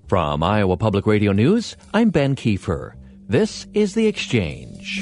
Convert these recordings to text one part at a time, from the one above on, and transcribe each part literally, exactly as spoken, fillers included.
From Iowa Public Radio News, I'm Ben Kiefer. This is The Exchange.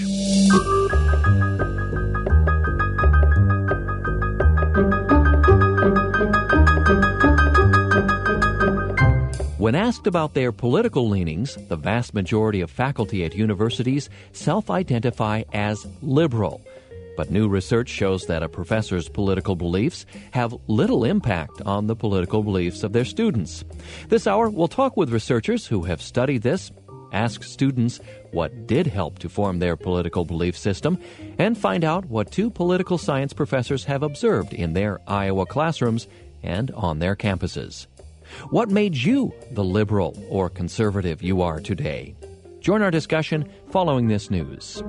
When asked about their political leanings, the vast majority of faculty at universities self-identify as liberal. But new research shows that a professor's political beliefs have little impact on the political beliefs of their students. This hour, we'll talk with researchers who have studied this, ask students what did help to form their political belief system, and find out what two political science professors have observed in their Iowa classrooms and on their campuses. What made you the liberal or conservative you are today? Join our discussion following this news.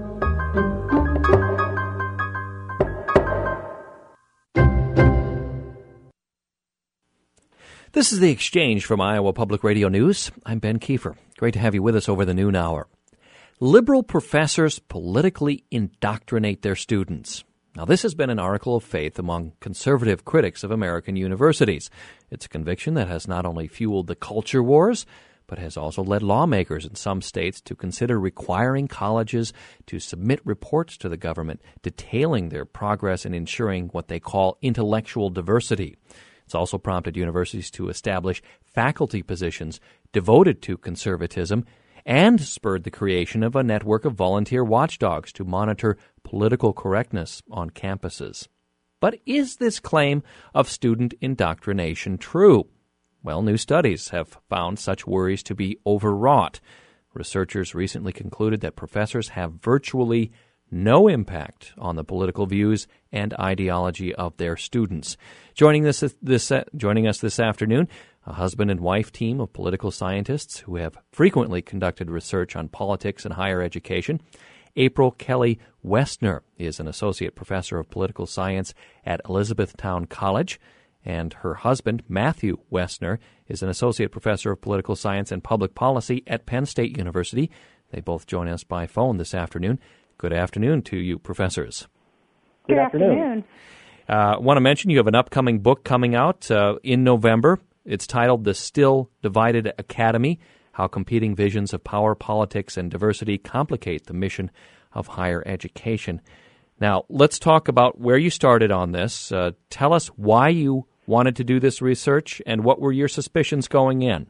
This is The Exchange from Iowa Public Radio News. I'm Ben Kiefer. Great to have you with us over the noon hour. Liberal professors politically indoctrinate their students. Now, this has been an article of faith among conservative critics of American universities. It's a conviction that has not only fueled the culture wars, but has also led lawmakers in some states to consider requiring colleges to submit reports to the government detailing their progress in ensuring what they call intellectual diversity. It's also prompted universities to establish faculty positions devoted to conservatism and spurred the creation of a network of volunteer watchdogs to monitor political correctness on campuses. But is this claim of student indoctrination true? Well, new studies have found such worries to be overwrought. Researchers recently concluded that professors have virtually no impact on the political views and ideology of their students. Joining us this, uh, joining us this afternoon, a husband and wife team of political scientists who have frequently conducted research on politics and higher education. April Kelly Westner is an associate professor of political science at Elizabethtown College, and her husband, Matthew Westner, is an associate professor of political science and public policy at Penn State University. They both join us by phone this afternoon. Good afternoon to you, professors. Good, Good afternoon. I uh, want to mention you have an upcoming book coming out uh, in November. It's titled The Still Divided Academy, How Competing Visions of Power, Politics, and Diversity Complicate the Mission of Higher Education. Now, let's talk about where you started on this. Uh, tell us why you wanted to do this research and what were your suspicions going in?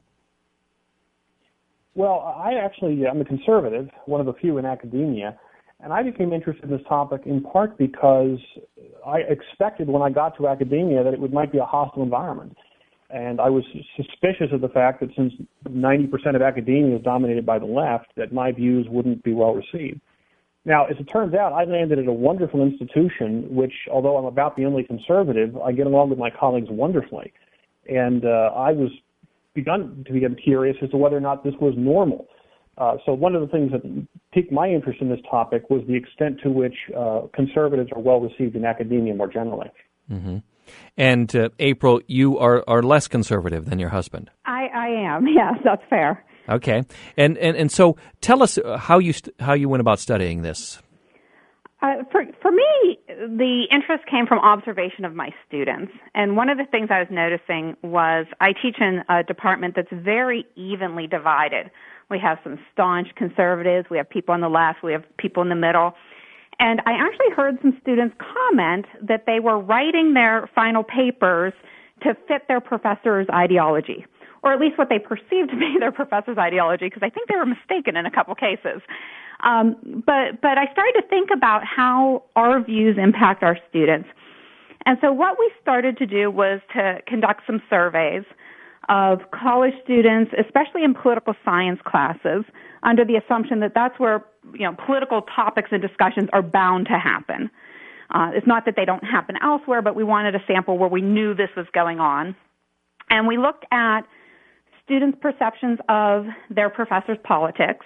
Well, I actually, I'm a conservative, one of the few in academia. And I became interested in this topic in part because I expected when I got to academia that it would might be a hostile environment. And I was suspicious of the fact that since ninety percent of academia is dominated by the left, that my views wouldn't be well received. Now, as it turns out, I landed at a wonderful institution, which, although I'm about the only conservative, I get along with my colleagues wonderfully. And uh, I was begun to become curious as to whether or not this was normal. Uh, so one of the things that piqued my interest in this topic was the extent to which uh, conservatives are well received in academia more generally. Mm-hmm. And uh, April, you are, are less conservative than your husband. I, I am. Yes, that's fair. Okay, and and, and so tell us how you st- how you went about studying this. Uh, for for me, the interest came from observation of my students, and one of the things I was noticing was I teach in a department that's very evenly divided. We have some staunch conservatives, we have people on the left, we have people in the middle. And I actually heard some students comment that they were writing their final papers to fit their professor's ideology, or at least what they perceived to be their professor's ideology, because I think they were mistaken in a couple cases. Um, but, but I started to think about how our views impact our students. And so what we started to do was to conduct some surveys of college students, especially in political science classes, under the assumption that that's where, you know, political topics and discussions are bound to happen. Uh, it's not that they don't happen elsewhere, but we wanted a sample where we knew this was going on. And we looked at students' perceptions of their professors' politics.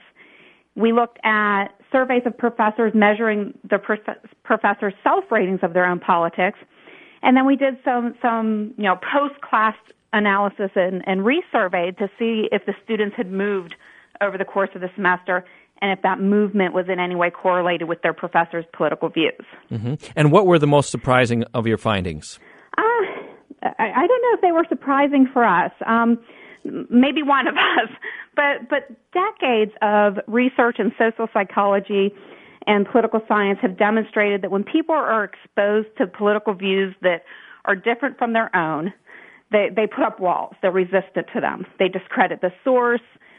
We looked at surveys of professors measuring the prof- professors' self-ratings of their own politics. And then we did some, some you know, post-class analysis and, and resurveyed to see if the students had moved over the course of the semester and if that movement was in any way correlated with their professors' political views. Mm-hmm. And what were the most surprising of your findings? Uh, I, I don't know if they were surprising for us. Um, maybe one of us, but but decades of research in social psychology and political science have demonstrated that when people are exposed to political views that are different from their own, they, they put up walls. They're resistant to them. They discredit the source.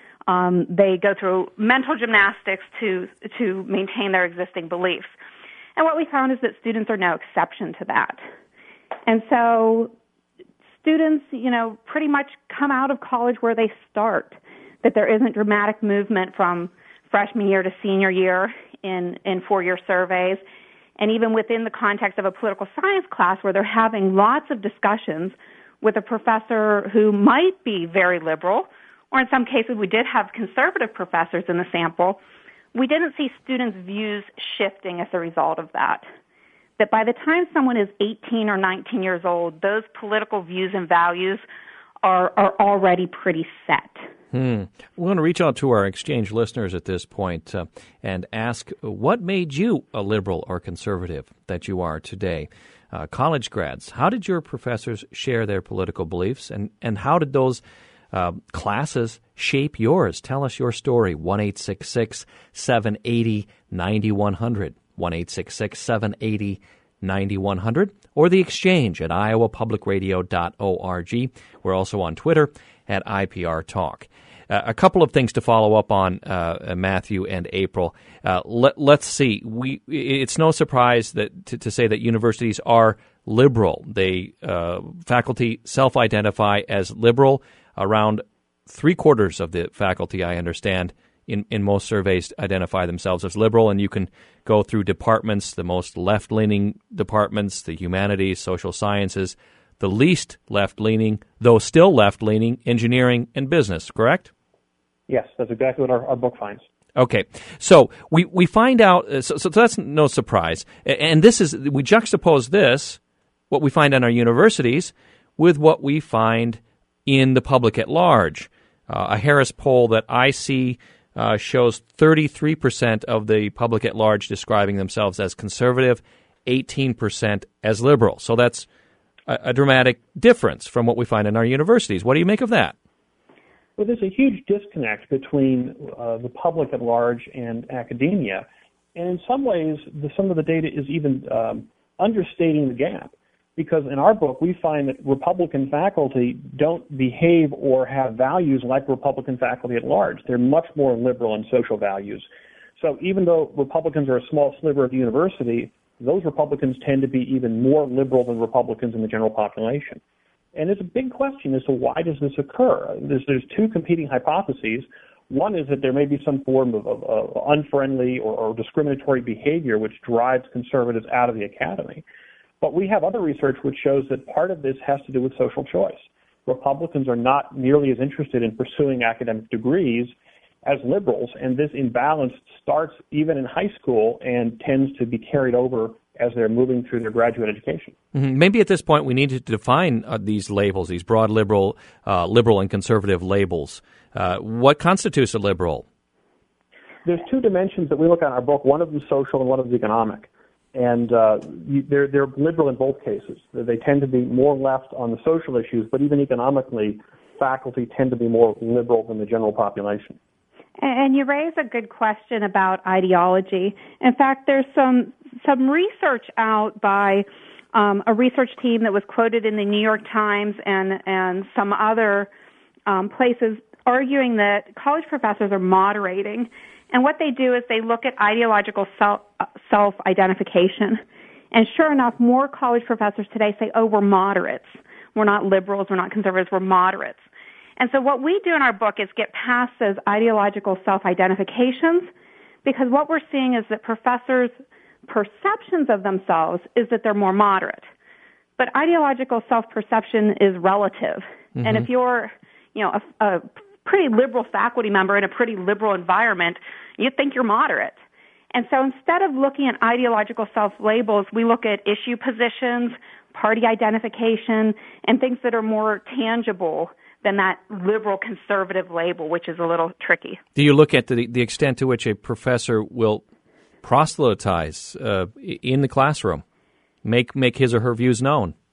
Um, they go through mental gymnastics to to maintain their existing beliefs. And what we found is that students are no exception to that. And so students, you know, pretty much come out of college where they start, that there isn't dramatic movement from freshman year to senior year in, in four-year surveys. And even within the context of a political science class where they're having lots of discussions with a professor who might be very liberal, or in some cases we did have conservative professors in the sample, we didn't see students' views shifting as a result of that. That by the time someone is eighteen or nineteen years old, those political views and values are, are already pretty set. Hmm. We want to reach out to our exchange listeners at this point uh, and ask what made you a liberal or conservative that you are today. Uh, college grads, how did your professors share their political beliefs, and, and how did those uh, classes shape yours? Tell us your story, one eight six six, seven eight zero, nine one zero zero, one eight six six, seven eight zero, nine one zero zero, or the exchange at iowa public radio dot org. We're also on Twitter at I P R Talk. Uh, a couple of things to follow up on, uh, Matthew and April. Uh, let, let's see. We it's no surprise that to, to say that universities are liberal. They uh, faculty self-identify as liberal. Around three quarters of the faculty, I understand, in, in most surveys identify themselves as liberal, and you can go through departments, the most left-leaning departments, the humanities, social sciences, the least left-leaning, though still left-leaning, engineering and business, correct? Yes, that's exactly what our, our book finds. Okay, so we, we find out, uh, so, so that's no surprise, and this is, we juxtapose this, what we find in our universities, with what we find in the public at large. Uh, a Harris poll that I see uh, shows thirty-three percent of the public at large describing themselves as conservative, eighteen percent as liberal. So that's a, a dramatic difference from what we find in our universities. What do you make of that? Well, there's a huge disconnect between uh, the public at large and academia. And in some ways, the, some of the data is even um, understating the gap. Because in our book, we find that Republican faculty don't behave or have values like Republican faculty at large. They're much more liberal in social values. So even though Republicans are a small sliver of the university, those Republicans tend to be even more liberal than Republicans in the general population. And there's a big question as to why does this occur? There's, there's two competing hypotheses. One is that there may be some form of, of, of unfriendly or, or discriminatory behavior which drives conservatives out of the academy. But we have other research which shows that part of this has to do with social choice. Republicans are not nearly as interested in pursuing academic degrees as liberals, and this imbalance starts even in high school and tends to be carried over as they're moving through their graduate education. Mm-hmm. Maybe at this point we need to define uh, these labels, these broad liberal, uh, liberal and conservative labels. Uh, what constitutes a liberal? There's two dimensions that we look at in our book. One of them is social and one of them is economic. And uh, you, they're, they're liberal in both cases. They tend to be more left on the social issues, but even economically, faculty tend to be more liberal than the general population. And you raise a good question about ideology. In fact, there's some some research out by um, a research team that was quoted in the New York Times and, and some other um, places arguing that college professors are moderating. And what they do is they look at ideological self, self-identification. And sure enough, more college professors today say, oh, we're moderates. We're not liberals, we're not conservatives, we're moderates. And so what we do in our book is get past those ideological self-identifications, because what we're seeing is that professors' perceptions of themselves is that they're more moderate. But ideological self-perception is relative. Mm-hmm. And if you're, you know, a, a pretty liberal faculty member in a pretty liberal environment, you think you're moderate. And so instead of looking at ideological self-labels, we look at issue positions, party identification, and things that are more tangible than that liberal conservative label, which is a little tricky. Do you look at the, the extent to which a professor will proselytize uh, in the classroom, make make his or her views known? Well,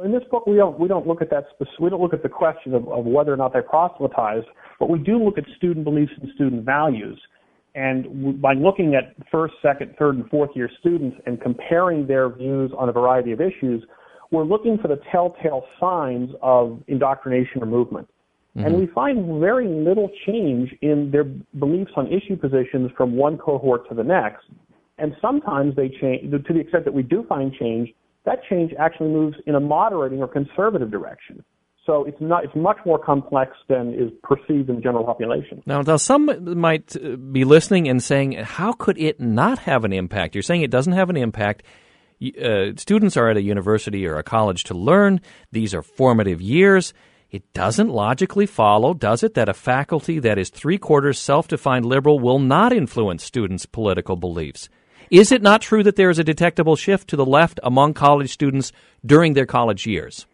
In this book, we don't we don't look at that. Spec- we don't look at the question of, of whether or not they proselytize, but we do look at student beliefs and student values. And w- by looking at first, second, third, and fourth year students and comparing their views on a variety of issues, we're looking for the telltale signs of indoctrination or movement. Mm-hmm. And we find very little change in their beliefs on issue positions from one cohort to the next. And sometimes they change, to the extent that we do find change, that change actually moves in a moderating or conservative direction. So it's not it's much more complex than is perceived in the general population. Now, now, some might be listening and saying, how could it not have an impact? You're saying it doesn't have an impact. Uh, students are at a university or a college to learn. These are formative years. It doesn't logically follow, does it, that a faculty that is three-quarters self-defined liberal will not influence students' political beliefs? Is it not true that there is a detectable shift to the left among college students during their college years?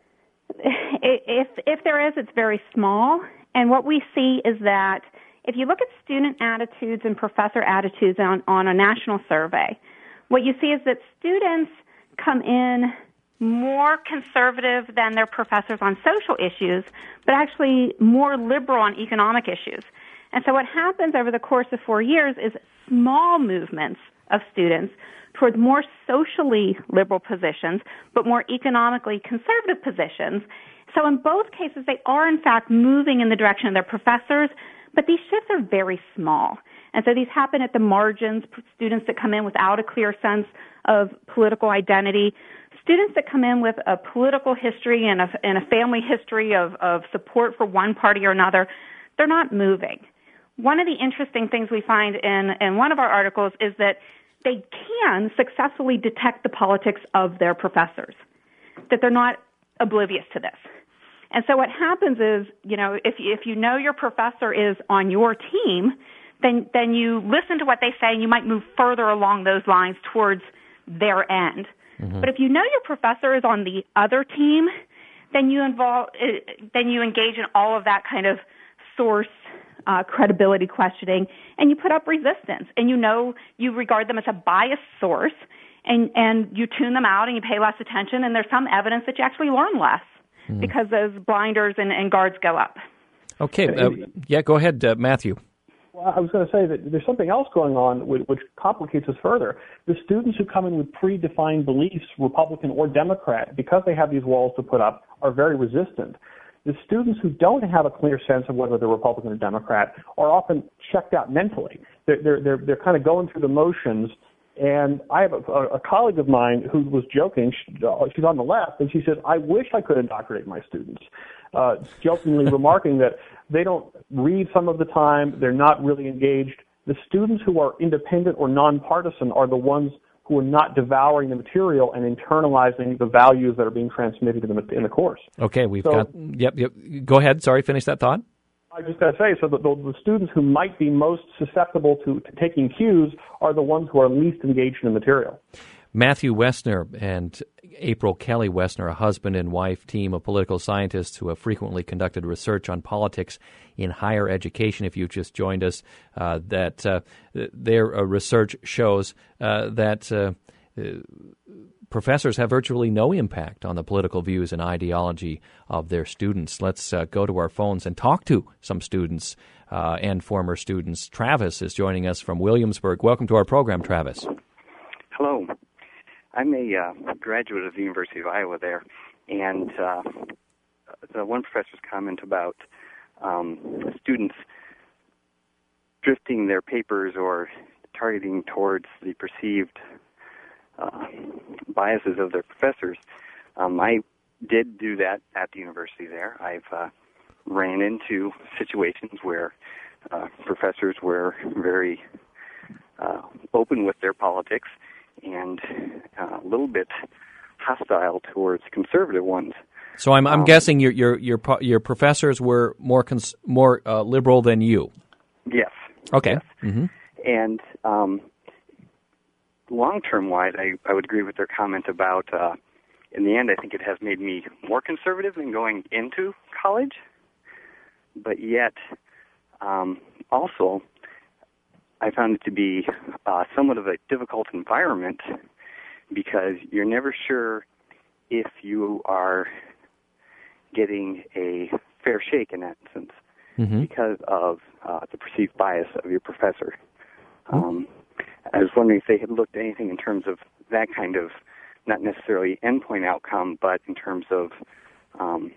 If if there is, it's very small. And what we see is that if you look at student attitudes and professor attitudes on, on a national survey, what you see is that students come in more conservative than their professors on social issues, but actually more liberal on economic issues. And so what happens over the course of four years is small movements of students towards more socially liberal positions, but more economically conservative positions. So in both cases, they are, in fact, moving in the direction of their professors, but these shifts are very small. And so these happen at the margins, students that come in without a clear sense of political identity, students that come in with a political history and a, and a family history of, of support for one party or another, they're not moving. One of the interesting things we find in, in one of our articles is that they can successfully detect the politics of their professors, that they're not oblivious to this. And so what happens is, you know, if if you know your professor is on your team, then then you listen to what they say and you might move further along those lines towards their end. Mm-hmm. But if you know your professor is on the other team, then you involve then you engage in all of that kind of source uh, credibility questioning, and you put up resistance, and you know you regard them as a biased source, and and you tune them out and you pay less attention, and there's some evidence that you actually learn less mm. because those blinders and, and guards go up. Okay, uh, yeah, go ahead, uh, Matthew. Well, I was going to say that there's something else going on which, which complicates this further. The students who come in with predefined beliefs, Republican or Democrat, because they have these walls to put up, are very resistant. The students who don't have a clear sense of whether they're Republican or Democrat are often checked out mentally. They're, they're, they're, they're kind of going through the motions. And I have a, a colleague of mine who was joking. She, uh, she's on the left, and she says, I wish I could indoctrinate my students, uh, jokingly remarking that they don't read some of the time, they're not really engaged. The students who are independent or nonpartisan are the ones who are not devouring the material and internalizing the values that are being transmitted in the, in the course. Okay, we've so, got, yep, yep. Go ahead, sorry, finish that thought. I just got to say, so the, the, the students who might be most susceptible to, to taking cues are the ones who are least engaged in the material. Matthew Wessner and April Kelly Wessner, a husband and wife team of political scientists who have frequently conducted research on politics in higher education. If you've just joined us, uh, that uh, their uh, research shows uh, that uh, uh, professors have virtually no impact on the political views and ideology of their students. Let's uh, go to our phones and talk to some students uh, and former students. Travis is joining us from Williamsburg. Welcome to our program, Travis. Hello. I'm a uh, graduate of the University of Iowa there, and uh, the one professor's comment about um, students drifting their papers or targeting towards the perceived uh, biases of their professors. Um, I did do that at the university there. I've uh, ran into situations where uh, professors were very uh, open with their politics and uh, a little bit hostile towards conservative ones. So I'm I'm um, guessing your your your your professors were more cons- more uh, liberal than you. Yes. Okay. Yes. Mm-hmm. And um, long-term wise, I, I would agree with their comment about. Uh, in the end, I think it has made me more conservative than going into college. But yet, um, also, I found it to be uh, somewhat of a difficult environment because you're never sure if you are getting a fair shake in that sense mm-hmm. because of uh, the perceived bias of your professor. Um, I was wondering if they had looked at anything in terms of that kind of, not necessarily endpoint outcome, but in terms of um,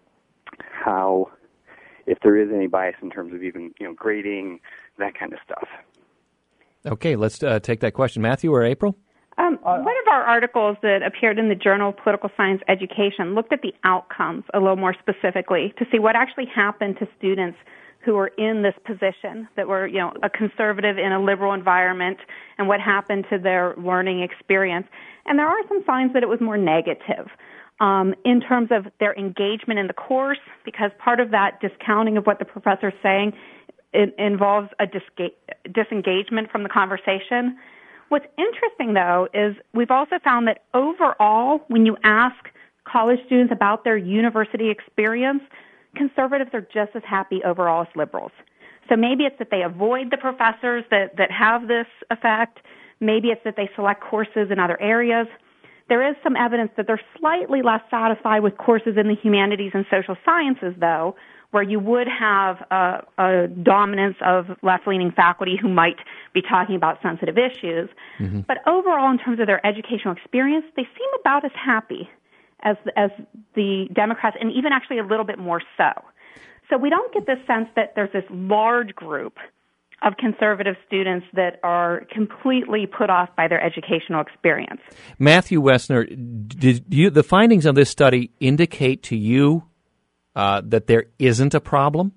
how, if there is any bias in terms of even, you know, grading, that kind of stuff. Okay, let's uh, take that question. Matthew or April? Um, one of our articles that appeared in the Journal of Political Science Education looked at the outcomes a little more specifically to see what actually happened to students who were in this position, that were, you know, a conservative in a liberal environment, and what happened to their learning experience. And there are some signs that it was more negative um, in terms of their engagement in the course, because part of that discounting of what the professor's saying it involves a dis- disengagement from the conversation. What's interesting, though, is we've also found that overall, when you ask college students about their university experience, conservatives are just as happy overall as liberals. So maybe it's that they avoid the professors that, that have this effect. Maybe it's that they select courses in other areas. There is some evidence that they're slightly less satisfied with courses in the humanities and social sciences, though, where you would have a, a dominance of left-leaning faculty who might be talking about sensitive issues. Mm-hmm. But overall, in terms of their educational experience, they seem about as happy as as the Democrats, and even actually a little bit more so. So we don't get this sense that there's this large group of conservative students that are completely put off by their educational experience. Matthew Wessner, did you, the findings of this study indicate to you uh, that there isn't a problem?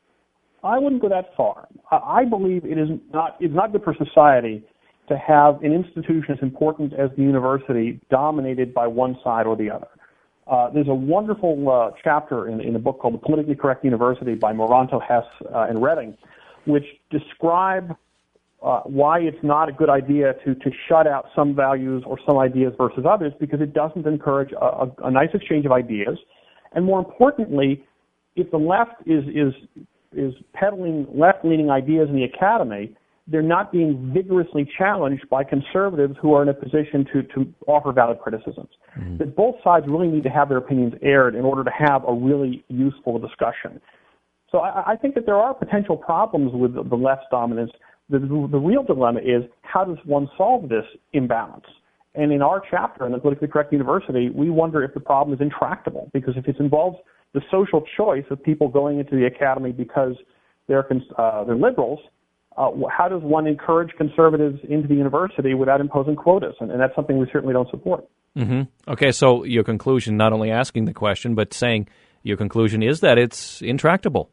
I wouldn't go that far. I believe it is not it's not good for society to have an institution as important as the university dominated by one side or the other. Uh, there's a wonderful uh, chapter in, in a book called The Politically Correct University by Moranto, Hess, uh, and Redding, which describe uh, why it's not a good idea to, to shut out some values or some ideas versus others, because it doesn't encourage a, a, a nice exchange of ideas. And more importantly, if the left is, is, is peddling left-leaning ideas in the academy, they're not being vigorously challenged by conservatives who are in a position to, to offer valid criticisms. Mm-hmm. That both sides really need to have their opinions aired in order to have a really useful discussion. So I, I think that there are potential problems with the, the left's dominance. The, the, the real dilemma is, how does one solve this imbalance? And in our chapter in the Politically Correct University, we wonder if the problem is intractable, because if it involves the social choice of people going into the academy because they're, uh, they're liberals, Uh, how does one encourage conservatives into the university without imposing quotas? And, and that's something we certainly don't support. Mm-hmm. Okay, so your conclusion, not only asking the question, but saying your conclusion is that it's intractable.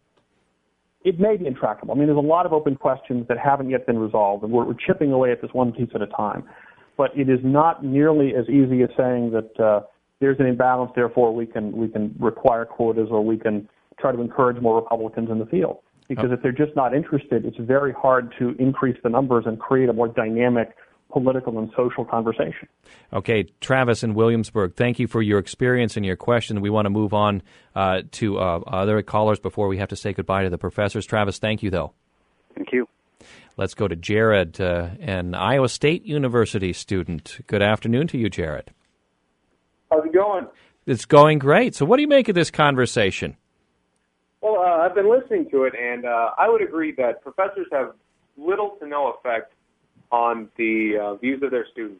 It may be intractable. I mean, there's a lot of open questions that haven't yet been resolved, and we're, we're chipping away at this one piece at a time. But it is not nearly as easy as saying that uh, there's an imbalance, therefore we can we can require quotas, or we can try to encourage more Republicans in the field. Because if they're just not interested, it's very hard to increase the numbers and create a more dynamic political and social conversation. Okay, Travis in Williamsburg, thank you for your experience and your question. We want to move on uh, to uh, other callers before we have to say goodbye to the professors. Travis, thank you, though. Thank you. Let's go to Jared, uh, an Iowa State University student. Good afternoon to you, Jared. How's it going? It's going great. So what do you make of this conversation? Well, uh, I've been listening to it, and uh, I would agree that professors have little to no effect on the uh, views of their students.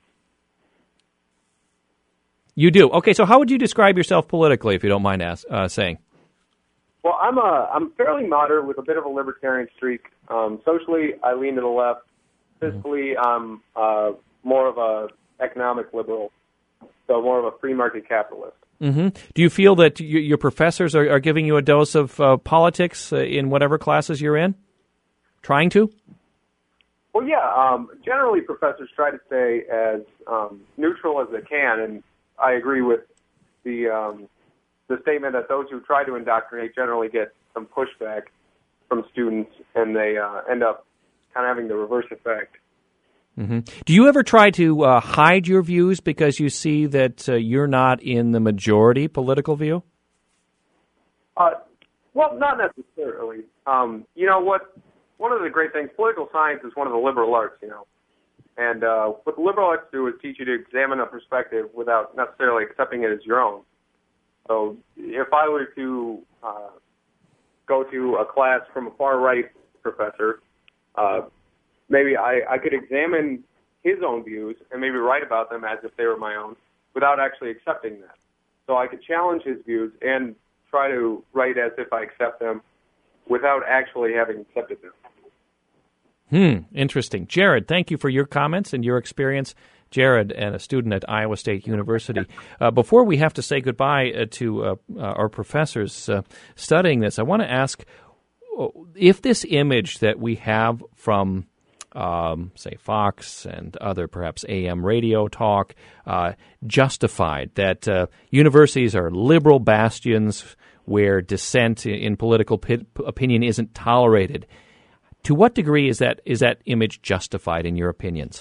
You do? Okay, so how would you describe yourself politically, if you don't mind ask, uh, saying? Well, I'm a, I'm fairly moderate with a bit of a libertarian streak. Um, socially, I lean to the left. Fiscally, I'm uh, more of a economic liberal, so more of a free market capitalist. Mm-hmm. Do you feel that you, your professors are, are giving you a dose of uh, politics uh, in whatever classes you're in? Trying to? Well, yeah. Um, generally, professors try to stay as um, neutral as they can, and I agree with the um, the statement that those who try to indoctrinate generally get some pushback from students, and they uh, end up kind of having the reverse effect. Mm-hmm. Do you ever try to uh, hide your views because you see that uh, you're not in the majority political view? Uh, well, not necessarily. Um, you know what? One of the great things, political science is one of the liberal arts, you know. And uh, what the liberal arts do is teach you to examine a perspective without necessarily accepting it as your own. So if I were to uh, go to a class from a far-right professor, uh, maybe I, I could examine his own views and maybe write about them as if they were my own without actually accepting that. So I could challenge his views and try to write as if I accept them without actually having accepted them. Hmm, interesting. Jared, thank you for your comments and your experience. Jared, and a student at Iowa State University. Uh, before we have to say goodbye uh, to uh, uh, our professors uh, studying this, I want to ask if this image that we have from, um, say, Fox and other perhaps A M radio talk uh, justified, that uh, universities are liberal bastions where dissent in political p- opinion isn't tolerated. To what degree is that is that image justified in your opinions?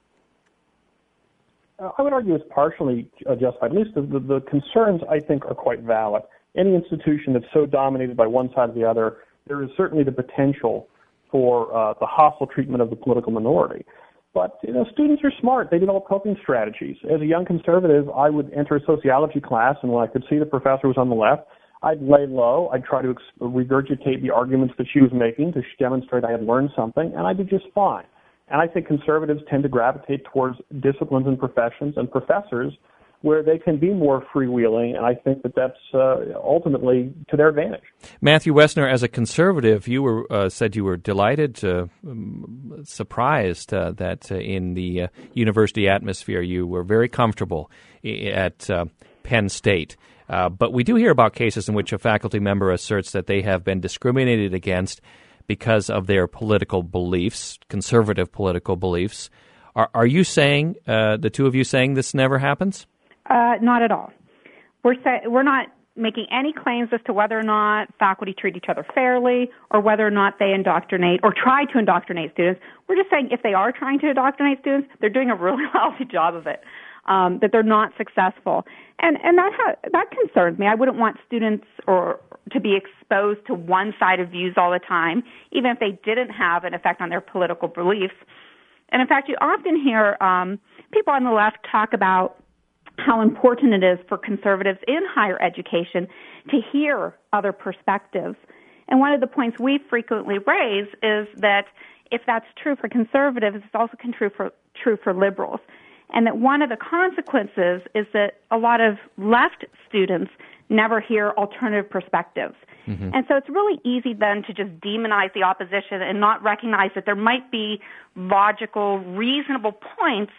I would argue it's partially justified. At least the, the, the concerns, I think, are quite valid. Any institution that's so dominated by one side or the other, there is certainly the potential for uh, the hostile treatment of the political minority. But, you know, students are smart. They develop coping strategies. As a young conservative, I would enter a sociology class, and when I could see the professor was on the left, I'd lay low. I'd try to ex- regurgitate the arguments that she was making to demonstrate I had learned something, and I did just fine. And I think conservatives tend to gravitate towards disciplines and professions and professors where they can be more freewheeling, and I think that that's uh, ultimately to their advantage. Matthew Wessner, as a conservative, you were uh, said you were delighted, uh, um, surprised uh, that uh, in the uh, university atmosphere you were very comfortable at uh, Penn State. Uh, but we do hear about cases in which a faculty member asserts that they have been discriminated against because of their political beliefs, conservative political beliefs. Are, are you saying, uh, the two of you saying this never happens? Uh, not at all. We're say, we're not making any claims as to whether or not faculty treat each other fairly or whether or not they indoctrinate or try to indoctrinate students. We're just saying if they are trying to indoctrinate students, they're doing a really lousy job of it, um, that they're not successful. And and that ha- that concerns me. I wouldn't want students or to be exposed to one-sided views all the time, even if they didn't have an effect on their political beliefs. And in fact, you often hear um, people on the left talk about how important it is for conservatives in higher education to hear other perspectives. And one of the points we frequently raise is that if that's true for conservatives, it's also true for, true for liberals. And that one of the consequences is that a lot of left students never hear alternative perspectives. Mm-hmm. And so it's really easy then to just demonize the opposition and not recognize that there might be logical, reasonable points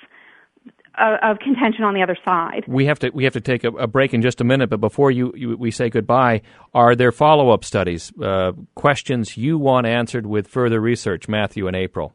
of, of contention on the other side. We have to we have to take a, a break in just a minute, but before you, you we say goodbye, are there follow-up studies, uh, questions you want answered with further research, Matthew and April?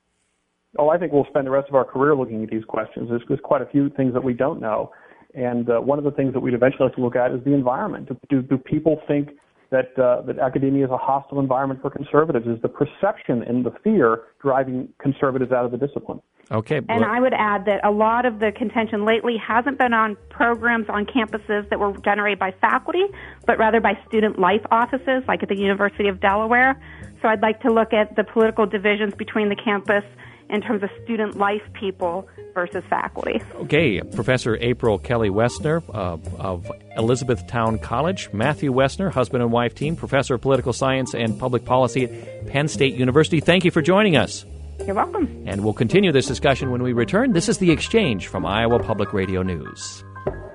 Oh, I think we'll spend the rest of our career looking at these questions. There's, there's quite a few things that we don't know. And uh, one of the things that we'd eventually like to look at is the environment. Do, do people think that uh, that academia is a hostile environment for conservatives? Is the perception and the fear driving conservatives out of the discipline? Okay. And I would add that a lot of the contention lately hasn't been on programs on campuses that were generated by faculty, but rather by student life offices, like at the University of Delaware. So I'd like to look at the political divisions between the campus in terms of student life people versus faculty. Okay, Professor April Kelly Wessner uh, of Elizabethtown College, Matthew Wessner, husband and wife team, Professor of Political Science and Public Policy at Penn State University. Thank you for joining us. You're welcome. And we'll continue this discussion when we return. This is The Exchange from Iowa Public Radio News.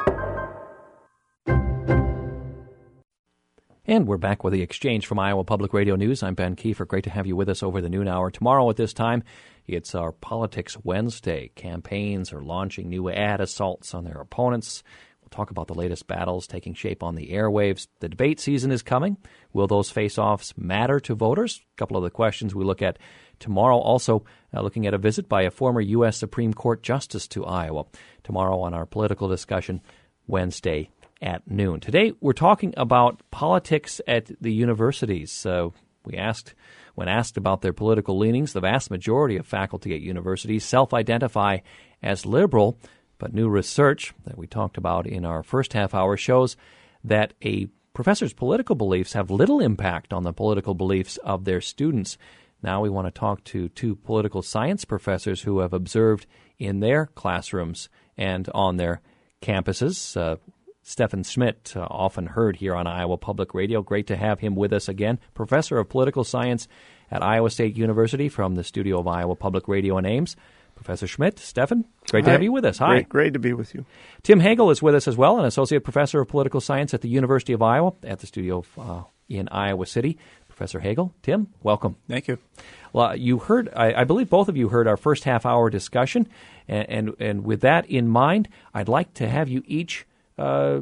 And we're back with The Exchange from Iowa Public Radio News. I'm Ben Kiefer. Great to have you with us over the noon hour. Tomorrow at this time, it's our Politics Wednesday. Campaigns are launching new ad assaults on their opponents. We'll talk about the latest battles taking shape on the airwaves. The debate season is coming. Will those face-offs matter to voters? A couple of the questions we look at tomorrow. Also, uh, looking at a visit by a former U S Supreme Court justice to Iowa. Tomorrow on our political discussion, Wednesday at noon. Today, we're talking about politics at the universities. Uh, we asked, when asked about their political leanings, the vast majority of faculty at universities self-identify as liberal, but new research that we talked about in our first half hour shows that a professor's political beliefs have little impact on the political beliefs of their students. Now we want to talk to two political science professors who have observed in their classrooms and on their campuses. Uh, Stephan Schmidt, uh, often heard here on Iowa Public Radio. Great to have him with us again. Professor of Political Science at Iowa State University from the studio of Iowa Public Radio in Ames. Professor Schmidt, Stephan, great to Hi. have you with us. Hi. Great, great to be with you. Tim Hagel is with us as well, an associate professor of political science at the University of Iowa at the studio uh, in Iowa City. Professor Hagel, Tim, welcome. Thank you. Well, you heard, I, I believe both of you heard our first half-hour discussion, and, and and with that in mind, I'd like to have you each uh,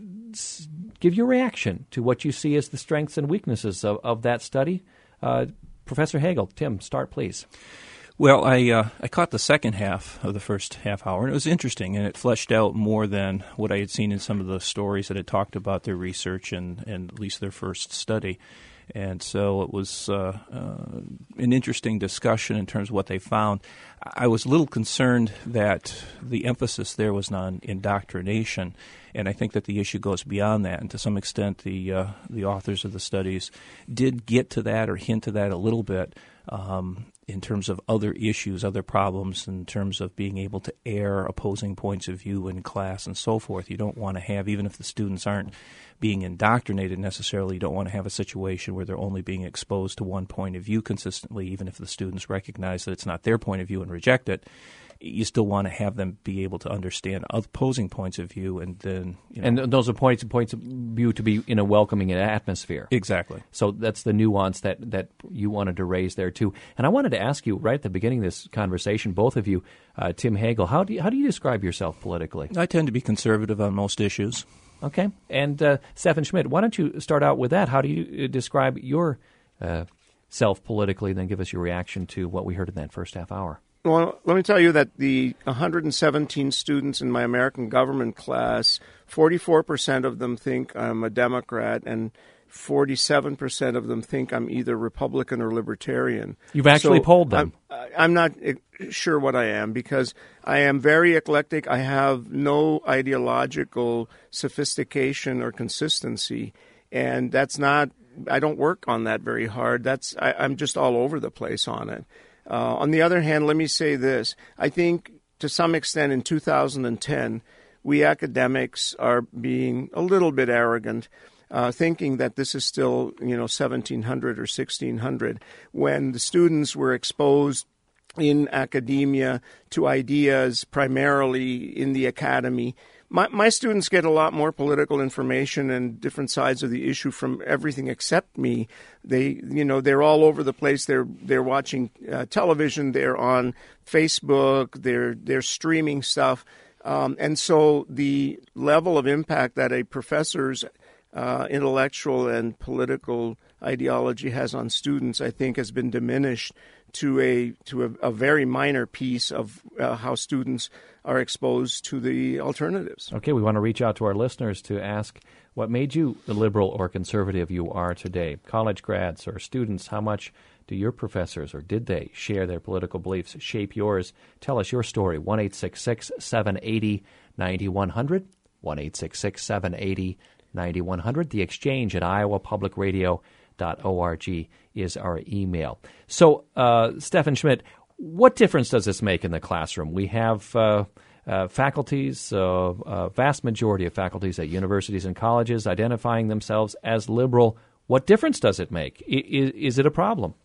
s- give your reaction to what you see as the strengths and weaknesses of, of that study. Uh, Professor Hagel, Tim, start please. Well, I uh, I caught the second half of the first half hour, and it was interesting, and it fleshed out more than what I had seen in some of the stories that had talked about their research and, and at least their first study. And so it was uh, uh, an interesting discussion in terms of what they found. I was a little concerned that the emphasis there was on indoctrination, and I think that the issue goes beyond that. And to some extent, the uh, the authors of the studies did get to that or hint to that a little bit um, in terms of other issues, other problems, in terms of being able to air opposing points of view in class and so forth. You don't want to have, even if the students aren't being indoctrinated necessarily, you don't want to have a situation where they're only being exposed to one point of view consistently, even if the students recognize that it's not their point of view and reject it. You still want to have them be able to understand opposing points of view, and then you know. And those are points points of view to be in a welcoming atmosphere. Exactly. So that's the nuance that, that you wanted to raise there too. And I wanted to ask you right at the beginning of this conversation, both of you, uh, Tim Hagel, how do you, how do you describe yourself politically? I tend to be conservative on most issues. Okay. And uh, Stephan Schmidt, why don't you start out with that? How do you uh, describe your uh, self politically, then give us your reaction to what we heard in that first half hour? Well, let me tell you that the one hundred seventeen students in my American government class, forty-four percent of them think I'm a Democrat, and forty-seven percent of them think I'm either Republican or Libertarian. You've actually So polled them. I'm, I'm not sure what I am, because I am very eclectic. I have no ideological sophistication or consistency, and that's not, I don't work on that very hard. That's I, I'm just all over the place on it. Uh, on the other hand, let me say this. I think to some extent in two thousand ten, we academics are being a little bit arrogant, uh, thinking that this is still, you know, seventeen hundred or sixteen hundred, when the students were exposed in academia to ideas primarily in the academy. My, my students get a lot more political information and different sides of the issue from everything except me. They, you know, they're all over the place. They're they're watching uh, television. They're on Facebook. They're they're streaming stuff, um, and so the level of impact that a professor's uh, intellectual and political ideology has on students, I think, has been diminished to a to a, a very minor piece of uh, how students are exposed to the alternatives. Okay, we want to reach out to our listeners to ask what made you the liberal or conservative you are today. College grads or students, how much do your professors, or did they, share their political beliefs, shape yours? Tell us your story. one eight six six, seven eight zero, nine one zero zero, one eight six six, seven eight zero, nine one zero zero. The Exchange at iowa public radio dot org is our email. So, uh, Stephan Schmidt, what difference does this make in the classroom? We have uh, uh, faculties, uh, a vast majority of faculties at universities and colleges identifying themselves as liberal. What difference does it make? I, is, is it a problem?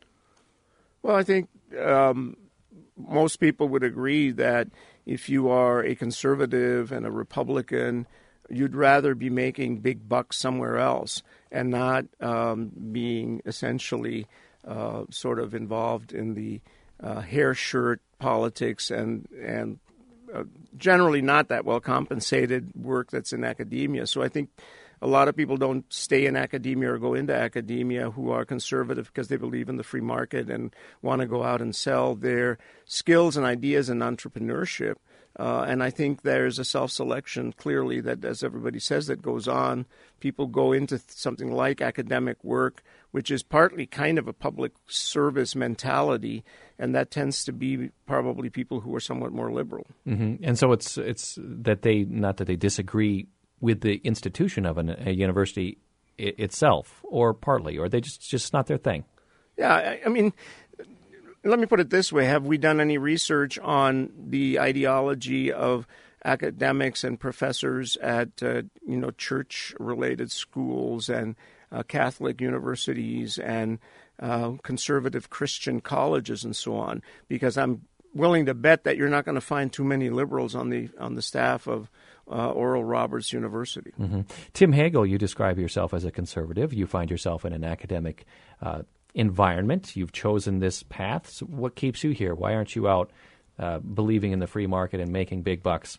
Well, I think um, most people would agree that if you are a conservative and a Republican, you'd rather be making big bucks somewhere else and not um, being essentially uh, sort of involved in the uh, hair shirt politics and and uh, generally not that well compensated work that's in academia. So I think a lot of people don't stay in academia or go into academia who are conservative because they believe in the free market and want to go out and sell their skills and ideas and entrepreneurship. Uh, and I think there's a self-selection, clearly, that, as everybody says, that goes on. People go into th- something like academic work, which is partly kind of a public service mentality, and that tends to be probably people who are somewhat more liberal. Mm-hmm. And so it's it's that they, not that they disagree with the institution of an, a university I- itself, or partly, or they just just not their thing. Yeah, I, I mean, let me put it this way. Have we done any research on the ideology of academics and professors at, uh, you know, church-related schools and uh, Catholic universities and uh, conservative Christian colleges and so on? Because I'm willing to bet that you're not going to find too many liberals on the on the staff of uh, Oral Roberts University. Mm-hmm. Tim Hagel, you describe yourself as a conservative. You find yourself in an academic uh, environment. You've chosen this path. So what keeps you here? Why aren't you out uh, believing in the free market and making big bucks?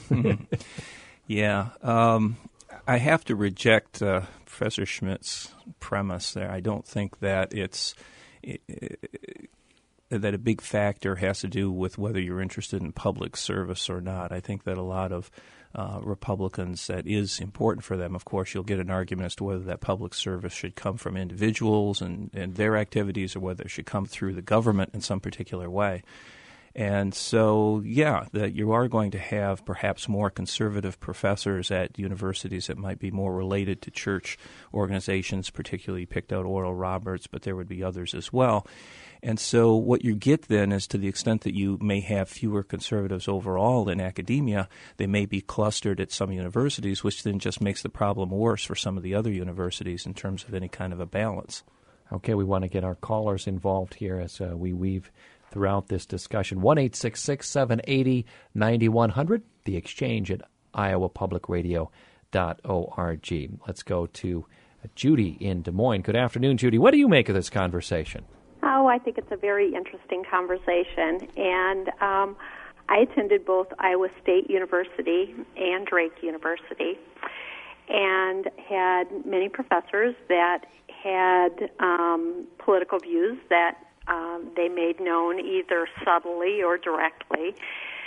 Yeah. Um, I have to reject uh, Professor Schmidt's premise there. I don't think that it's it, it, that a big factor has to do with whether you're interested in public service or not. I think that a lot of uh, Republicans, that is important for them. Of course, you'll get an argument as to whether that public service should come from individuals and, and their activities or whether it should come through the government in some particular way. And so, yeah, that you are going to have perhaps more conservative professors at universities that might be more related to church organizations, particularly picked out Oral Roberts, but there would be others as well. And so what you get then is, to the extent that you may have fewer conservatives overall in academia, they may be clustered at some universities, which then just makes the problem worse for some of the other universities in terms of any kind of a balance. Okay, we want to get our callers involved here as uh, we weave throughout this discussion. one eight six six, seven eight zero, nine one zero zero, the exchange at iowa public radio dot org. Let's go to Judy in Des Moines. Good afternoon, Judy. What do you make of this conversation? Oh, I think it's a very interesting conversation. And um, I attended both Iowa State University and Drake University and had many professors that had um, political views that Um, they made known either subtly or directly.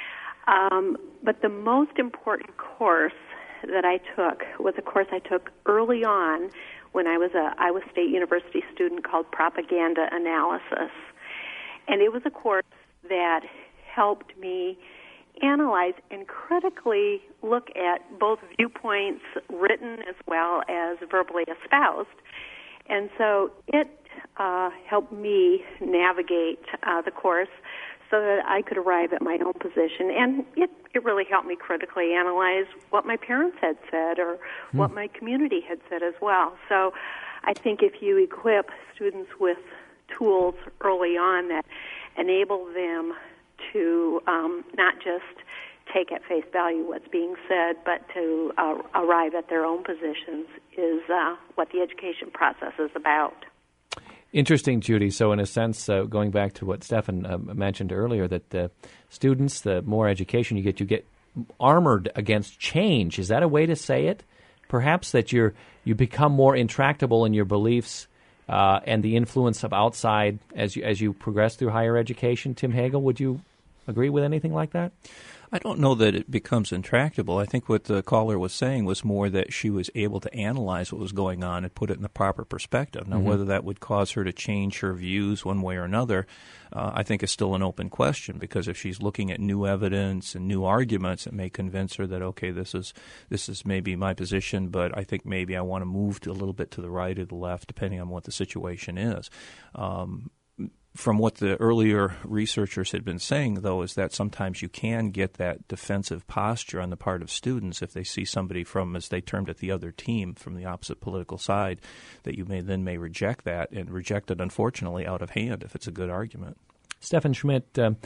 Um, but the most important course that I took was a course I took early on when I was a Iowa State University student called Propaganda Analysis. And it was a course that helped me analyze and critically look at both viewpoints written as well as verbally espoused. And so it uh, helped me navigate uh, the course so that I could arrive at my own position. And it, it really helped me critically analyze what my parents had said or hmm. what my community had said as well. So I think if you equip students with tools early on that enable them to um, not just take at face value what's being said, but to uh, arrive at their own positions is uh, what the education process is about. Interesting, Judy. So in a sense, uh, going back to what Stefan uh, mentioned earlier, that uh, students, the more education you get, you get armored against change. Is that a way to say it? Perhaps that you're you become more intractable in your beliefs uh, and the influence of outside as you, as you progress through higher education. Tim Hagel, would you agree with anything like that? I don't know that it becomes intractable. I think what the caller was saying was more that she was able to analyze what was going on and put it in the proper perspective. Now, mm-hmm. whether that would cause her to change her views one way or another, uh, I think is still an open question, because if she's looking at new evidence and new arguments, it may convince her that, okay, this is this is maybe my position, but I think maybe I want to move to a little bit to the right or the left, depending on what the situation is. Um From what the earlier researchers had been saying, though, is that sometimes you can get that defensive posture on the part of students if they see somebody from, as they termed it, the other team, from the opposite political side, that you may then may reject that and reject it, unfortunately, out of hand if it's a good argument. Stefan Schmidt, um,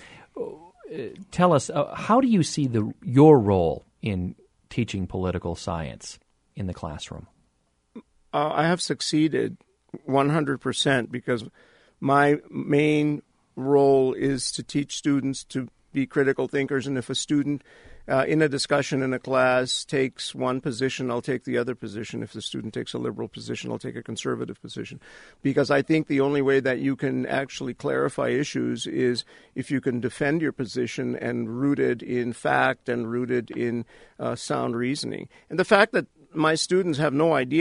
tell us, uh, how do you see the your role in teaching political science in the classroom? Uh, I have succeeded one hundred percent because my main role is to teach students to be critical thinkers, and if a student uh, in a discussion in a class takes one position, I'll take the other position. If the student takes a liberal position, I'll take a conservative position. Because I think the only way that you can actually clarify issues is if you can defend your position and rooted in fact and rooted in uh, sound reasoning. And the fact that my students have no idea what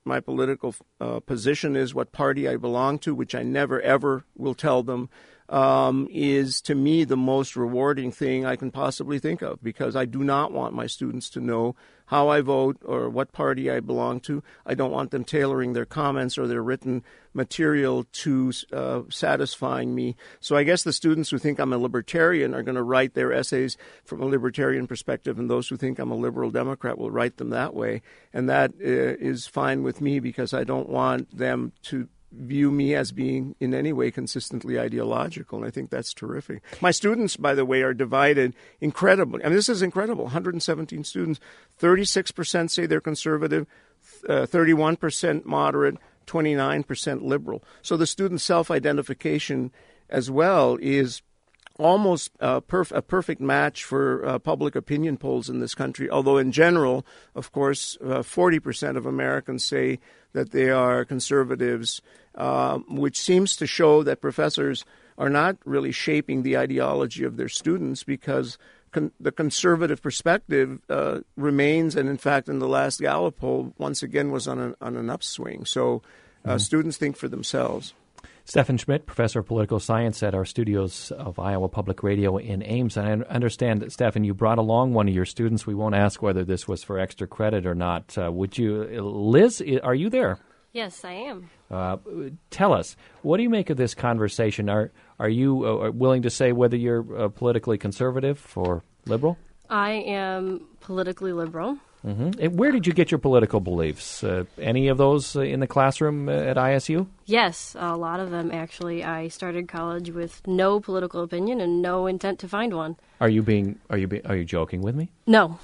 my political uh, position is, what party I belong to, which I never, ever will tell them, um, is to me the most rewarding thing I can possibly think of, because I do not want my students to know how I vote or what party I belong to. I don't want them tailoring their comments or their written material to uh, satisfying me. So I guess the students who think I'm a libertarian are going to write their essays from a libertarian perspective, and those who think I'm a liberal Democrat will write them that way. And that uh, is fine with me, because I don't want them to view me as being in any way consistently ideological, and I think that's terrific. My students, by the way, are divided incredibly. I mean, this is incredible. one hundred seventeen students, thirty-six percent say they're conservative, uh, thirty-one percent moderate, twenty-nine percent liberal. So the student self-identification as well is almost uh, perf- a perfect match for uh, public opinion polls in this country, although in general, of course, uh, forty percent of Americans say that they are conservatives, uh, which seems to show that professors are not really shaping the ideology of their students, because con- the conservative perspective uh, remains, and in fact, in the last Gallup poll, once again was on an, on an upswing. So uh, mm-hmm. students think for themselves. Stephan Schmidt, professor of political science at our studios of Iowa Public Radio in Ames. And I understand that, Stephan, you brought along one of your students. We won't ask whether this was for extra credit or not. Uh, would you, Liz, are you there? Yes, I am. Uh, tell us, what do you make of this conversation? Are are you uh, willing to say whether you're uh, politically conservative or liberal? I am politically liberal. Mm-hmm. And where did you get your political beliefs? Uh, any of those uh, in the classroom uh, at I S U? Yes, a lot of them, actually. I started college with no political opinion and no intent to find one. Are you being? Are you? Be, are you joking with me? No.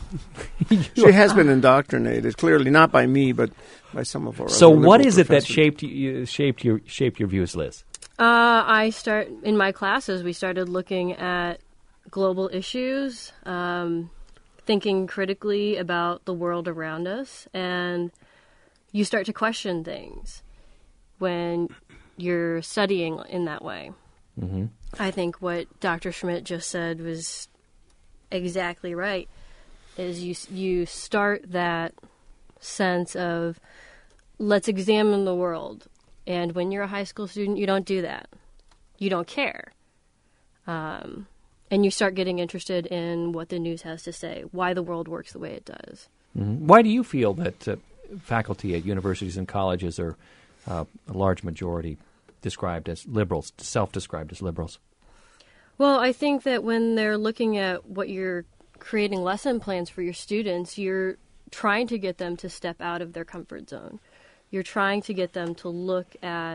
She has been indoctrinated, clearly not by me, but by some of our. So, what is professors. it that shaped you, shaped your shaped your views, Liz? Uh, I start in my classes. We started looking at global issues. Um, thinking critically about the world around us, and you start to question things when you're studying in that way. Mm-hmm. I think what Doctor Schmidt just said was exactly right, is you you start that sense of, let's examine the world. And when you're a high school student, you don't do that. You don't care. Um... And you start getting interested in what the news has to say, why the world works the way it does. Mm-hmm. Why do you feel that uh, faculty at universities and colleges are uh, a large majority described as liberals, self-described as liberals? Well, I think that when they're looking at what you're creating lesson plans for your students, you're trying to get them to step out of their comfort zone. You're trying to get them to look at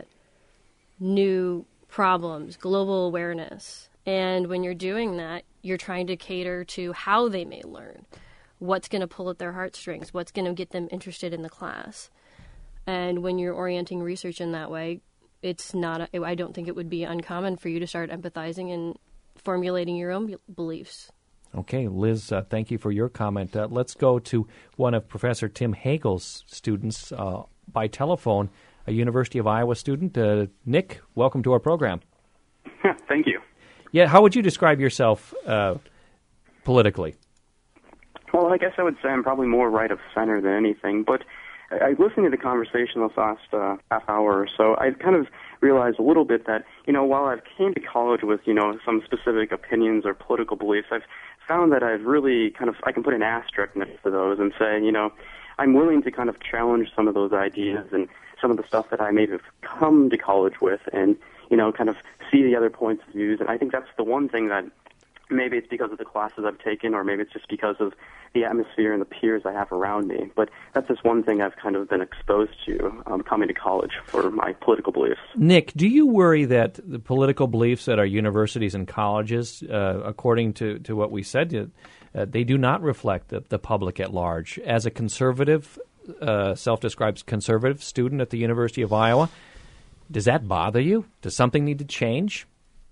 new problems, global awareness. And when you're doing that, you're trying to cater to how they may learn, what's going to pull at their heartstrings, what's going to get them interested in the class. And when you're orienting research in that way, it's not. A, I don't think it would be uncommon for you to start empathizing and formulating your own beliefs. Okay, Liz, uh, thank you for your comment. Uh, let's go to one of Professor Tim Hagel's students uh, by telephone, a University of Iowa student. Uh, Nick, welcome to our program. Thank you. Yeah, how would you describe yourself uh, politically? Well, I guess I would say I'm probably more right of center than anything, but I, I listening to the conversation this last uh, half hour or so, I kind of realized a little bit that, you know, while I've came to college with, you know, some specific opinions or political beliefs, I've found that I've really kind of, I can put an asterisk next to those and say, you know, I'm willing to kind of challenge some of those ideas and some of the stuff that I may have come to college with and, you know, kind of see the other points of views. And I think that's the one thing that maybe it's because of the classes I've taken, or maybe it's just because of the atmosphere and the peers I have around me. But that's just one thing I've kind of been exposed to um, coming to college for my political beliefs. Nick, do you worry that the political beliefs at our universities and colleges, uh, according to, to what we said, uh, they do not reflect the, the public at large? As a conservative, uh, self-described conservative student at the University of Iowa, does that bother you? Does something need to change?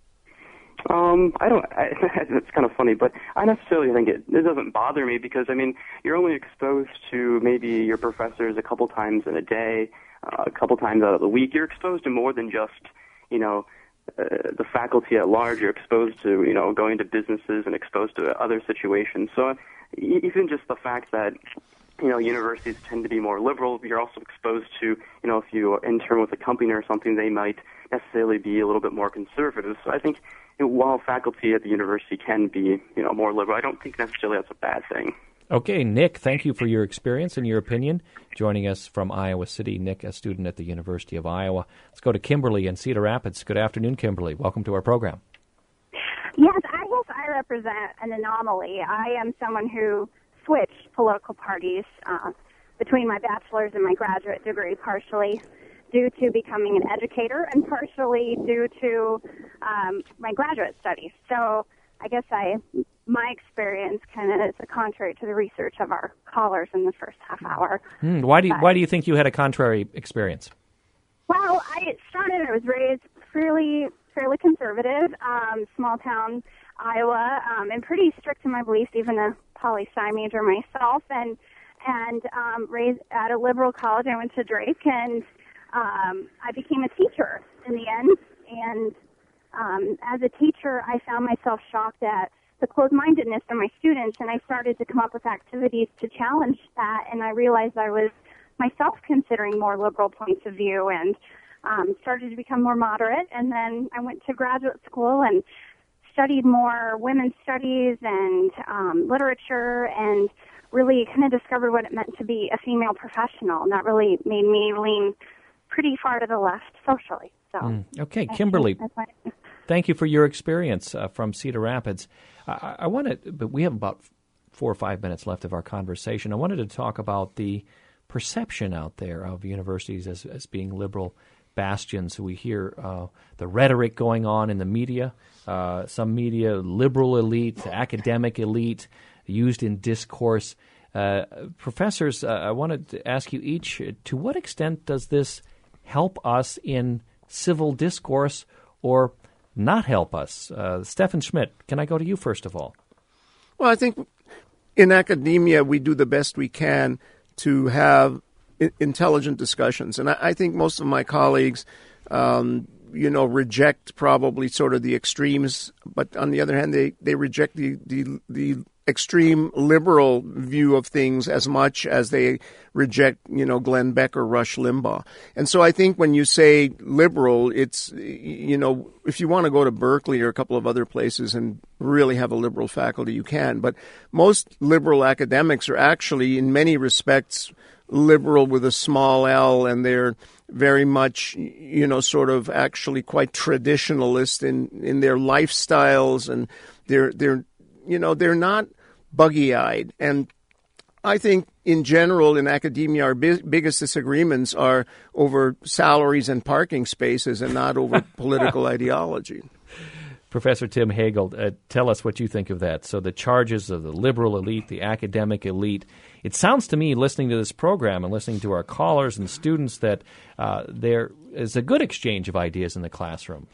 Um, I don't, I, it's kind of funny, but I necessarily think it, it doesn't bother me because, I mean, you're only exposed to maybe your professors a couple times in a day, uh, a couple times out of the week. You're exposed to more than just, you know, uh, the faculty at large. You're exposed to, you know, going to businesses and exposed to other situations. So even just the fact that you know, universities tend to be more liberal. You're also exposed to, you know, if you intern with a company or something, they might necessarily be a little bit more conservative. So I think, you know, while faculty at the university can be, you know, more liberal, I don't think necessarily that's a bad thing. Okay, Nick, thank you for your experience and your opinion. Joining us from Iowa City, Nick, a student at the University of Iowa. Let's go to Kimberly in Cedar Rapids. Good afternoon, Kimberly. Welcome to our program. Yes, I guess I represent an anomaly. I am someone who switched political parties uh, between my bachelor's and my graduate degree, partially due to becoming an educator and partially due to um, my graduate studies. So I guess I, my experience kind of is contrary to the research of our callers in the first half hour. Hmm, why do you, but, why do you think you had a contrary experience? Well, I started, I was raised fairly fairly conservative, um, small town Iowa, um, and pretty strict in my beliefs, even a poli-sci major myself, and and um, raised at a liberal college. I went to Drake, and um, I became a teacher in the end. And um, as a teacher, I found myself shocked at the closed-mindedness of my students, and I started to come up with activities to challenge that, and I realized I was myself considering more liberal points of view, and um, started to become more moderate. And then I went to graduate school and studied more women's studies and um, literature, and really kind of discovered what it meant to be a female professional, and that really made me lean pretty far to the left socially. So, mm. Okay, Kimberly, thank you for your experience uh, from Cedar Rapids. I, I want to, but we have about four or five minutes left of our conversation. I wanted to talk about the perception out there of universities as, as being liberal bastions. We hear uh, the rhetoric going on in the media, uh, some media, liberal elite, academic elite, used in discourse. Uh, professors, uh, I wanted to ask you each, to what extent does this help us in civil discourse or not help us? Uh, Stefan Schmidt, can I go to you first of all? Well, I think in academia we do the best we can to have I- intelligent discussions. And I, I think most of my colleagues, um, you know, reject probably sort of the extremes. But on the other hand, they, they reject the, the, the extreme liberal view of things as much as they reject, you know, Glenn Beck or Rush Limbaugh. And so I think when you say liberal, it's, you know, if you want to go to Berkeley or a couple of other places and really have a liberal faculty, you can. But most liberal academics are actually, in many respects, liberal with a small L, and they're very much, you know, sort of actually quite traditionalist in, in their lifestyles, and they're, they're, you know, they're not buggy-eyed. And I think in general in academia our bi- biggest disagreements are over salaries and parking spaces and not over political ideology. Professor Tim Hagel, uh, tell us what you think of that. So the charges of the liberal elite, the academic elite, it sounds to me, listening to this program and listening to our callers and students, that uh, there is a good exchange of ideas in the classroom.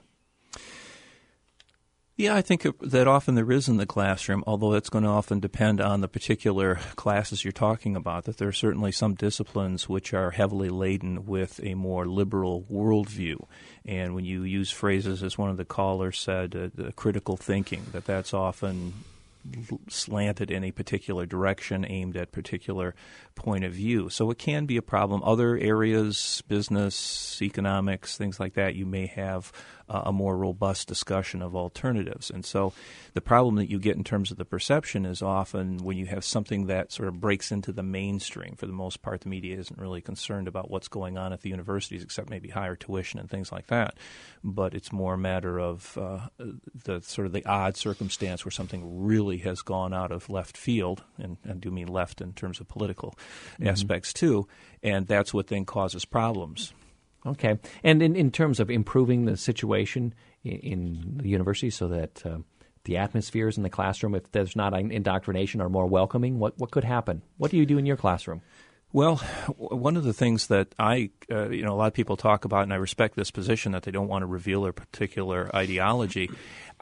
Yeah, I think that often there is in the classroom, although it's going to often depend on the particular classes you're talking about, that there are certainly some disciplines which are heavily laden with a more liberal worldview. And when you use phrases, as one of the callers said, uh, the critical thinking, that that's often slanted in a particular direction, aimed at particular point of view. So it can be a problem. Other areas, business, economics, things like that, you may have uh, a more robust discussion of alternatives. And so the problem that you get in terms of the perception is often when you have something that sort of breaks into the mainstream. For the most part, the media isn't really concerned about what's going on at the universities, except maybe higher tuition and things like that. But it's more a matter of uh, the sort of the odd circumstance where something really has gone out of left field, and I do mean left in terms of political mm-hmm. aspects too, and that's what then causes problems. Okay. And in, in terms of improving the situation in, in the university so that uh, the atmospheres in the classroom, if there's not indoctrination, are more welcoming, what, what could happen? What do you do in your classroom? Well, one of the things that I, uh, you know, a lot of people talk about, and I respect this position that they don't want to reveal their particular ideology. I,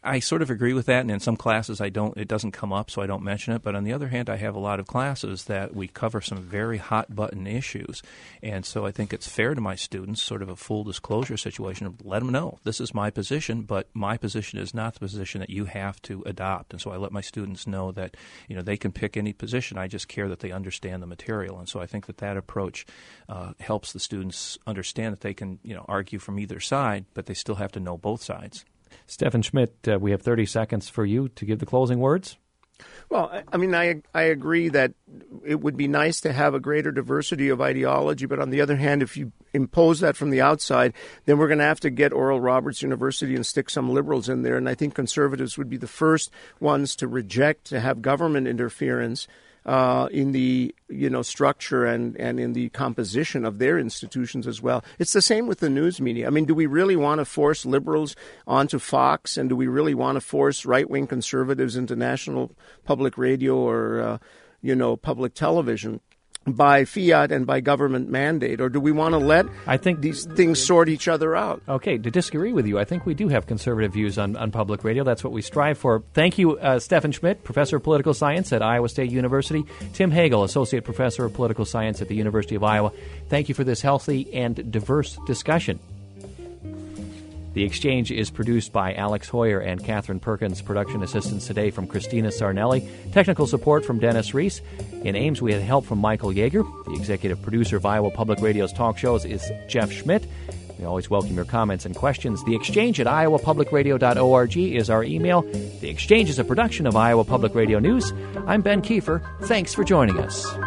I sort of agree with that, and in some classes I don't. It doesn't come up, so I don't mention it. But on the other hand, I have a lot of classes that we cover some very hot button issues, and so I think it's fair to my students, sort of a full disclosure situation. Let them know this is my position, but my position is not the position that you have to adopt. And so I let my students know that you know they can pick any position. I just care that they understand the material, and so I think that that approach uh, helps the students understand that they can you know argue from either side, but they still have to know both sides. Stephan Schmidt, uh, we have thirty seconds for you to give the closing words. Well, I, I mean, I I agree that it would be nice to have a greater diversity of ideology, but on the other hand, if you impose that from the outside, then we're going to have to get Oral Roberts University and stick some liberals in there, and I think conservatives would be the first ones to reject to have government interference Uh, in the you know structure and, and in the composition of their institutions as well. It's the same with the news media. I mean, do we really want to force liberals onto Fox, and do we really want to force right-wing conservatives into national public radio or uh, you know public television by fiat and by government mandate, or do we want to let I think these things sort each other out? Okay, to disagree with you, I think we do have conservative views on, on public radio. That's what we strive for. Thank you, uh, Stephan Schmidt, Professor of Political Science at Iowa State University. Tim Hagel, Associate Professor of Political Science at the University of Iowa. Thank you for this healthy and diverse discussion. The Exchange is produced by Alex Hoyer and Catherine Perkins. Production assistance today from Christina Sarnelli. Technical support from Dennis Reese. In Ames, we had help from Michael Yeager. The executive producer of Iowa Public Radio's talk shows is Jeff Schmidt. We always welcome your comments and questions. The Exchange at iowa public radio dot org is our email. The Exchange is a production of Iowa Public Radio News. I'm Ben Kiefer. Thanks for joining us.